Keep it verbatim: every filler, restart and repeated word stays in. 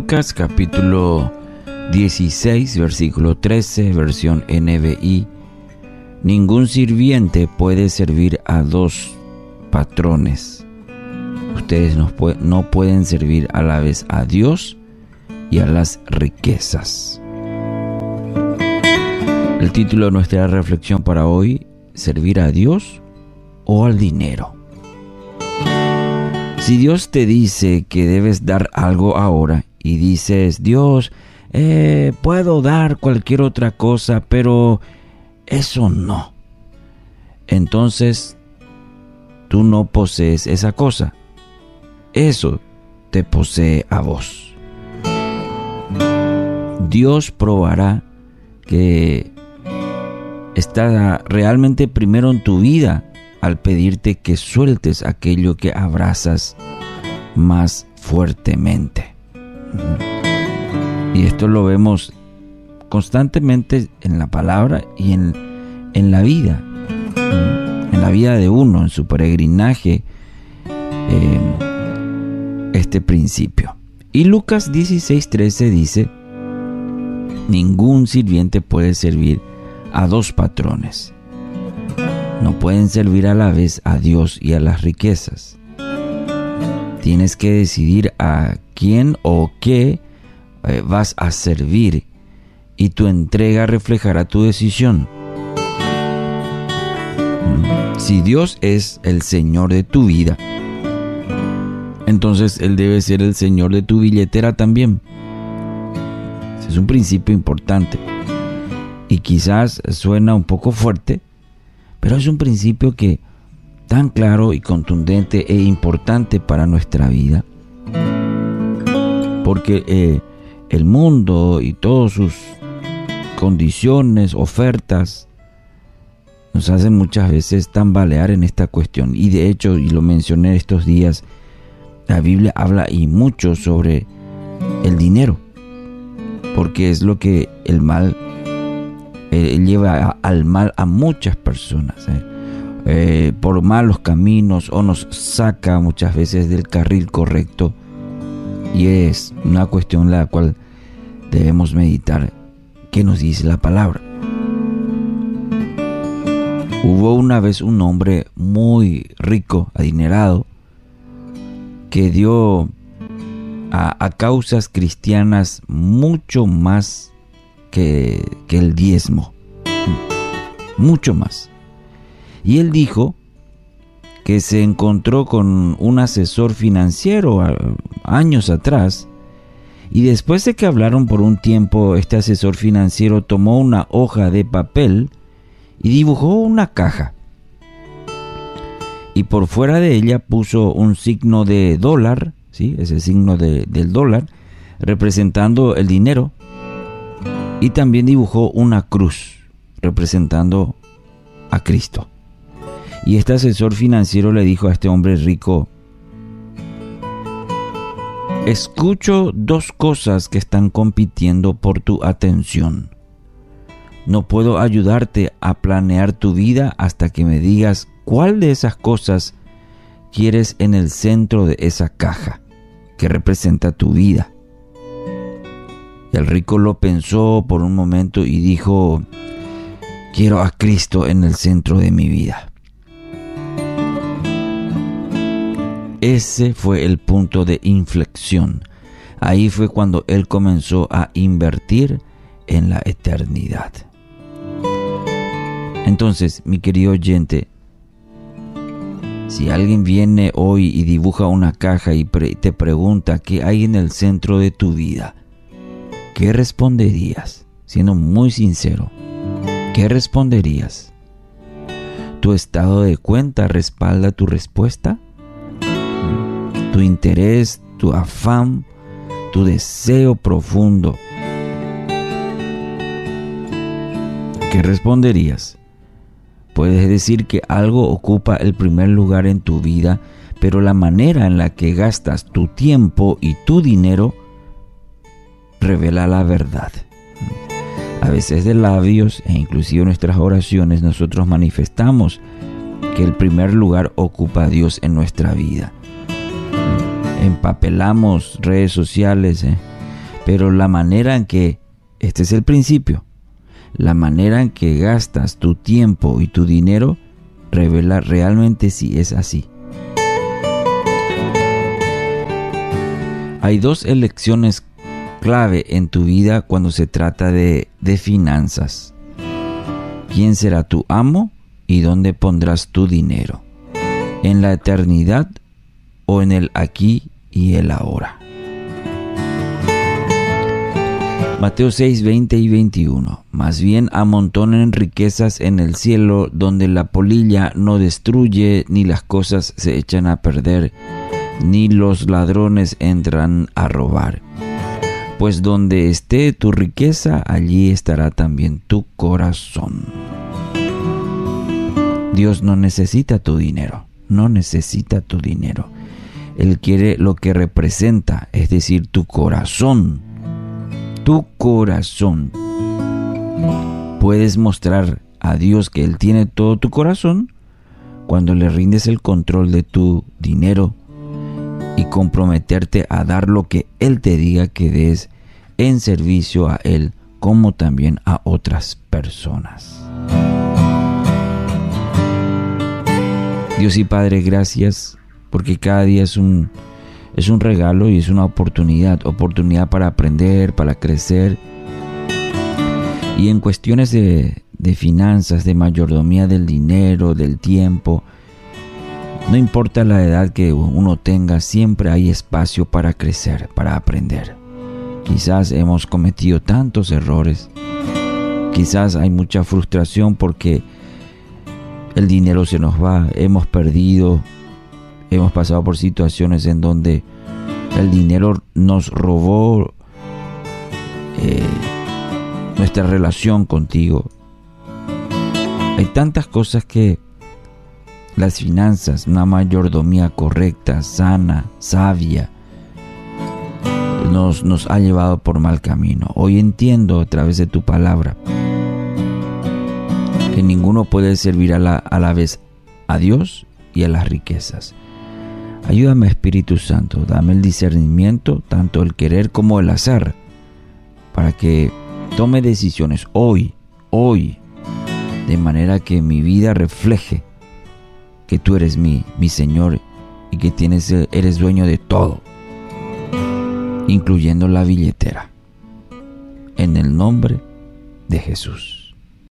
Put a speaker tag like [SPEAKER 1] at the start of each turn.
[SPEAKER 1] Lucas capítulo dieciséis, versículo trece, versión N B I. Ningún sirviente puede servir a dos patrones. Ustedes no, pu- no pueden servir a la vez a Dios y a las riquezas. El título de nuestra reflexión para hoy: ¿servir a Dios o al dinero? Si Dios te dice que debes dar algo ahora y dices, Dios, eh, puedo dar cualquier otra cosa, pero eso no, entonces tú no posees esa cosa. Eso te posee a vos. Dios probará que está realmente primero en tu vida al pedirte que sueltes aquello que abrazas más fuertemente. Y esto lo vemos constantemente en la palabra y en, en la vida, en la vida de uno, en su peregrinaje, eh, este principio. Y Lucas dieciséis trece dice: ningún sirviente puede servir a dos patrones. No pueden servir a la vez a Dios y a las riquezas. Tienes que decidir a quién o qué eh, vas a servir, y tu entrega reflejará tu decisión. Si Dios es el Señor de tu vida, entonces Él debe ser el Señor de tu billetera también. Ese es un principio importante. Y quizás suena un poco fuerte, pero es un principio que tan claro y contundente e importante para nuestra vida. Porque eh, el mundo y todas sus condiciones, ofertas, nos hacen muchas veces tambalear en esta cuestión. Y de hecho, y lo mencioné estos días, la Biblia habla y mucho sobre el dinero, porque es lo que el mal eh, lleva a, al mal a muchas personas, eh. Eh, por malos caminos, o nos saca muchas veces del carril correcto. Y es una cuestión la cual debemos meditar. ¿Qué nos dice la palabra? Hubo una vez un hombre muy rico, adinerado, que dio a, a causas cristianas mucho más que, que el diezmo. Mucho más. Y él dijo que se encontró con un asesor financiero años atrás, y después de que hablaron por un tiempo, este asesor financiero tomó una hoja de papel y dibujó una caja. Y por fuera de ella puso un signo de dólar, ¿sí? Ese signo de, del dólar, representando el dinero. Y también dibujó una cruz, representando a Cristo. Y este asesor financiero le dijo a este hombre rico: escucho dos cosas que están compitiendo por tu atención. No puedo ayudarte a planear tu vida hasta que me digas cuál de esas cosas quieres en el centro de esa caja que representa tu vida. Y el rico lo pensó por un momento y dijo: quiero a Cristo en el centro de mi vida. Ese fue el punto de inflexión. Ahí fue cuando él comenzó a invertir en la eternidad. Entonces, mi querido oyente, si alguien viene hoy y dibuja una caja y pre- te pregunta qué hay en el centro de tu vida, ¿qué responderías? Siendo muy sincero, ¿qué responderías? ¿Tu estado de cuenta respalda tu respuesta? Tu interés, tu afán, tu deseo profundo. ¿Qué responderías? Puedes decir que algo ocupa el primer lugar en tu vida, pero la manera en la que gastas tu tiempo y tu dinero revela la verdad. A veces de labios e inclusive en nuestras oraciones nosotros manifestamos que el primer lugar ocupa a Dios en nuestra vida. Empapelamos redes sociales, eh, Pero la manera en que, este es el principio, la manera en que gastas tu tiempo y tu dinero revela realmente si es así. Hay dos elecciones clave en tu vida cuando se trata de, de finanzas. ¿Quién será tu amo y dónde pondrás tu dinero? ¿En la eternidad o en el aquí y el ahora? Mateo seis, veinte y veintiuno. Más bien amontonen riquezas en el cielo, donde la polilla no destruye, ni las cosas se echan a perder, ni los ladrones entran a robar. Pues donde esté tu riqueza, allí estará también tu corazón. Dios no necesita tu dinero, no necesita tu dinero. Él quiere lo que representa, es decir, tu corazón. Tu corazón. Puedes mostrar a Dios que Él tiene todo tu corazón cuando le rindes el control de tu dinero y comprometerte a dar lo que Él te diga que des en servicio a Él, como también a otras personas. Dios y Padre, gracias, porque cada día es un, es un regalo y es una oportunidad, oportunidad para aprender, para crecer. Y en cuestiones de, de finanzas, de mayordomía del dinero, del tiempo, no importa la edad que uno tenga, siempre hay espacio para crecer, para aprender. Quizás hemos cometido tantos errores, quizás hay mucha frustración porque el dinero se nos va, hemos perdido, hemos pasado por situaciones en donde el dinero nos robó eh, nuestra relación contigo. Hay tantas cosas que las finanzas, una mayordomía correcta, sana, sabia, nos, nos ha llevado por mal camino. Hoy entiendo a través de tu palabra que ninguno puede servir a la, a la vez a Dios y a las riquezas. Ayúdame, Espíritu Santo, dame el discernimiento, tanto el querer como el hacer, para que tome decisiones hoy, hoy, de manera que mi vida refleje que tú eres mi, mi Señor y que tienes, eres dueño de todo, incluyendo la billetera. En el nombre de Jesús.